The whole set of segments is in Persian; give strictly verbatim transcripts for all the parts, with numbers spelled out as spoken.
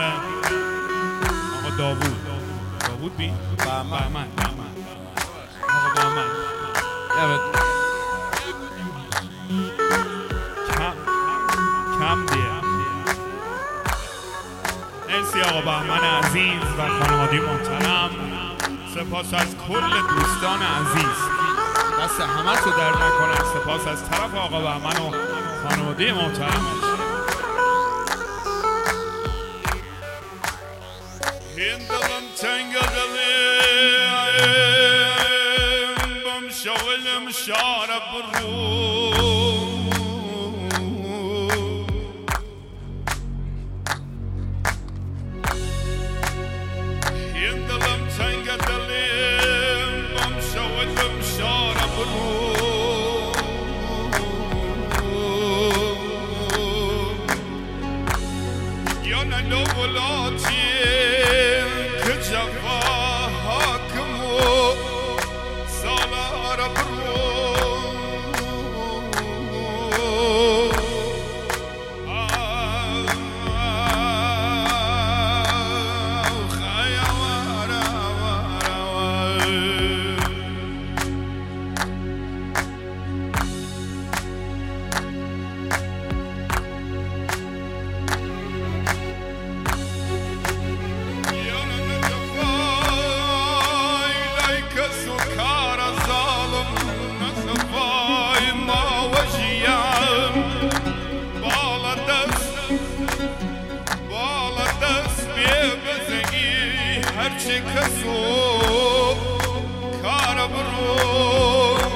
به آقا داوود. داوود بی؟ بهمن بهمن آقا بهمن کم کم دیه. مرسی آقا بهمن عزیز و خانواده محترم. سپاس از کل دوستان عزیز، دست همه تو در نکنه. سپاس از طرف آقا بهمن و خانواده محترمش. این دلم تنگ دلیم بم شولم شارب رو این دلم تنگ دلیم بم شولم شارب رو یا نلو ولاتی جفا حاكم سالار برو خايا ورا ورا هرچی کسو کار برو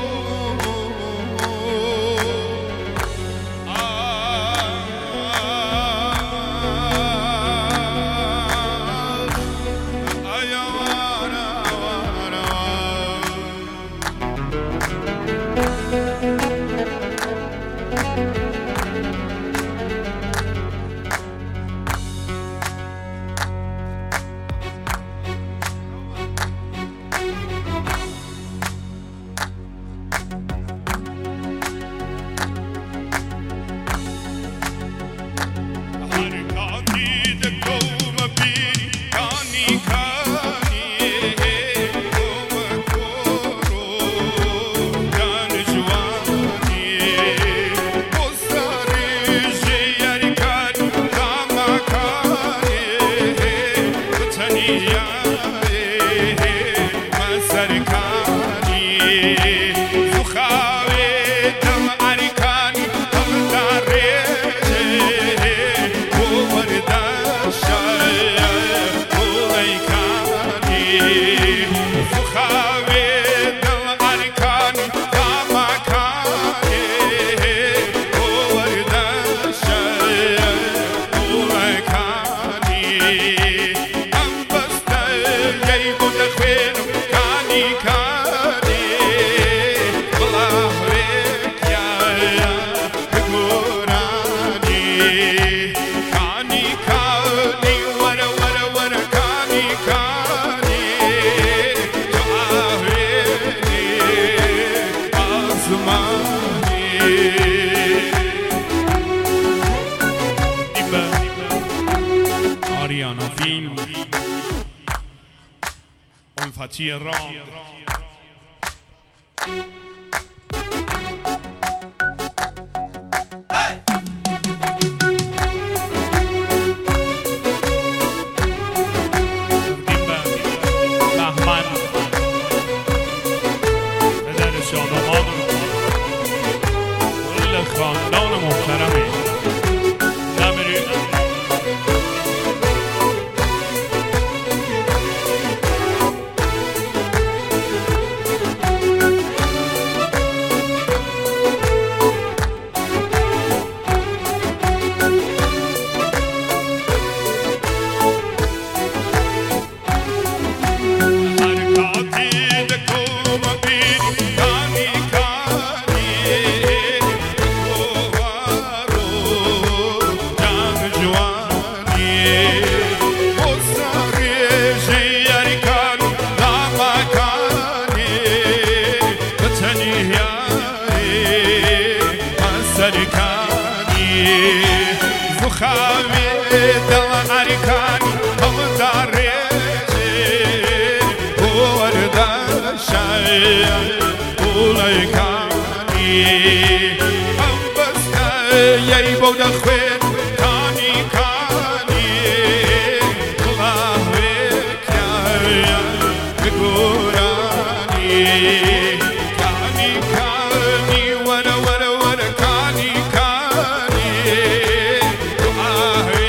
آریانا فیلم الفتی رام خاندان محترمه نمیری سرکانی زخاوی دم عریکانی هم داره ورده شای اولای کانی هم بسته یی بود خوید کانی کانی قهوه کیا بگورانی کانی کانی ورا ورا ورا کانی کانی قهوه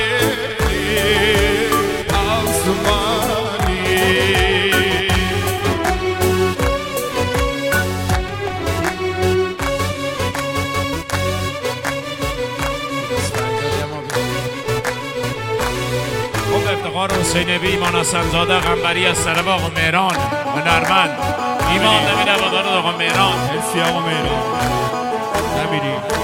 آسمانی خب افتخار حسین بی ایمان حسن‌زاده قنبری از سرباغ و مهران هنرمند ایمان نمیده وادار آقا مهران مرسی آقا مهران نمیریم